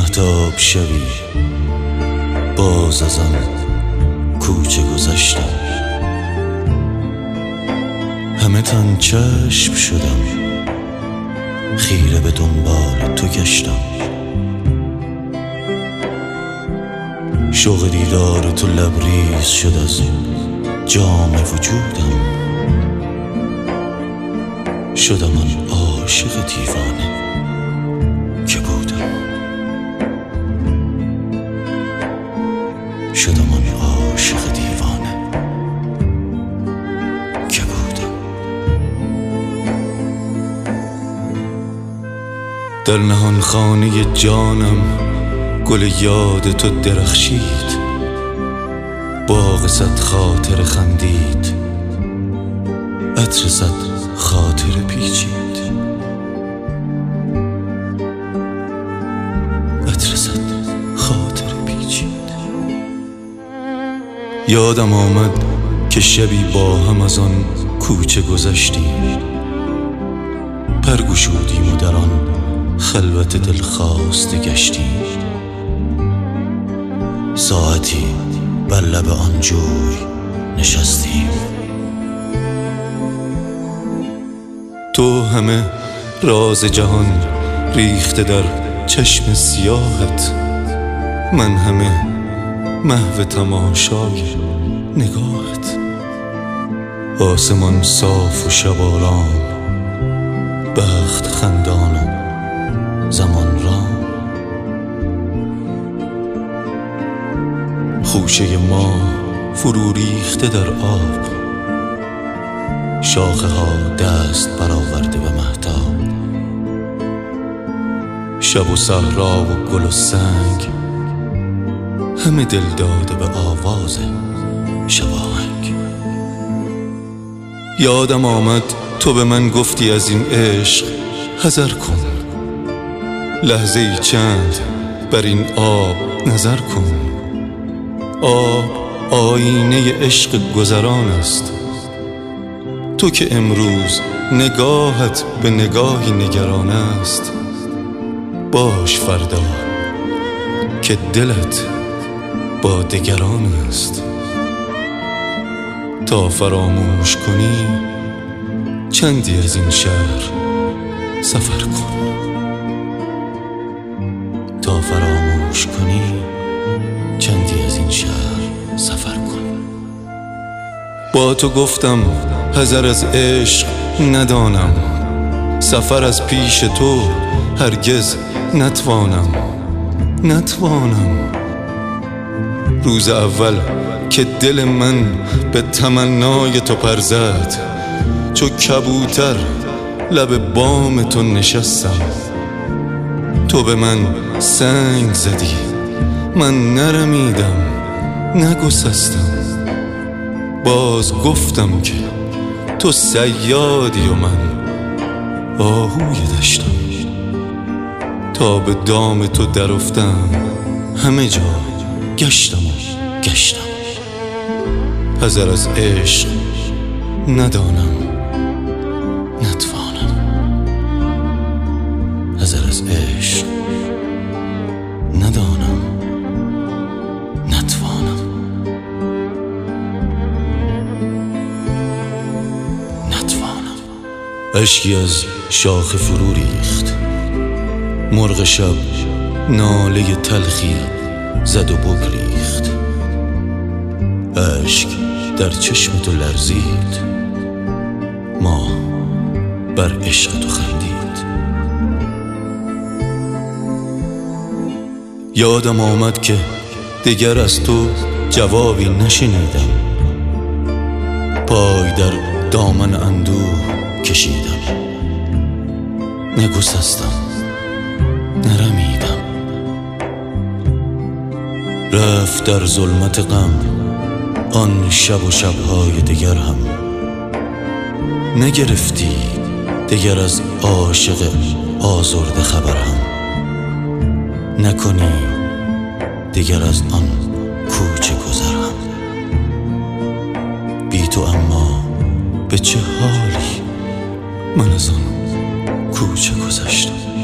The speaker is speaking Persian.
مهتاب شبی باز از آن کوچه گذشتم، همه تن چشم شدم، خیره به دنبال تو گشتم. شوق دیدار تو لبریز شد از جام وجودم، شدم آن عاشق دیوانه که بودم، شدم آن عاشق دیوانه که بودم. در نهان خانه جانم گل یاد تو درخشید، باغ صد خاطر خندید، عطر صد خاطر پیچید، عطر صد خاطر پیچید. یادم آمد که شبی با هم از آن کوچه گذشتیم، پرگشودیم و در آن خلوت دلخواسته گشتیم. ساعتی بر لب آن جوی نشستیم، تو همه راز جهان ریخته در چشم سیاهت، من همه محو تماشای نگاهت. آسمان صاف و شب آرام، بخت خندان و زمان رام. خوشه ما فرو ریخته در آب، شاخه ها دست برآورده به مهتاب. شب و صحرا و گل و سنگ، همه دل داده به آواز شباهنگ. یادم آمد تو به من گفتی از این عشق حذر کن، لحظه ای چند بر این آب نظر کن. آب آینه عشق گذران است، تو که امروز نگاهت به نگاهی نگران است. باش فردا که دلت با دگران است. تا فراموش کنی چندی از این شهر سفر کن، تا فراموش کنی چندی از این شهر سفر کن. با تو گفتم حذر از عشق ندانم، سفر از پیش تو هرگز نتوانم. روز اول که دل من به تمنای تو پر زد، چو کبوتر لب بام تو نشستم. تو به من سنگ زدی، من نرمیدم، نگسستم. باز گفتم که تو صیادی و من آهوی دشتم. تا به دام تو در افتم، همه جا گشتم حذر از عشق ندانم، نتوانم. حذر از عشق ندانم، نتوانم. اشکی از شاخ فرو ریخت، مرغ شب ناله تلخی زد و بگریخت. اشک در چشم تو لرزید، ما بر عشق تو خندید. یادم آمد که دیگر از تو جوابی نشنیدم، پای در دامن اندوه کشیدم. نگسستم، نرمیدم. رفت در ظلمت غم آن شب و شبهای دیگر هم، نگرفتی دیگر از عاشق آزرده خبر هم. نکنی دیگر از آن کوچه گذر هم. بی تو اما به چه حالی من از آن کوچه گذشتم.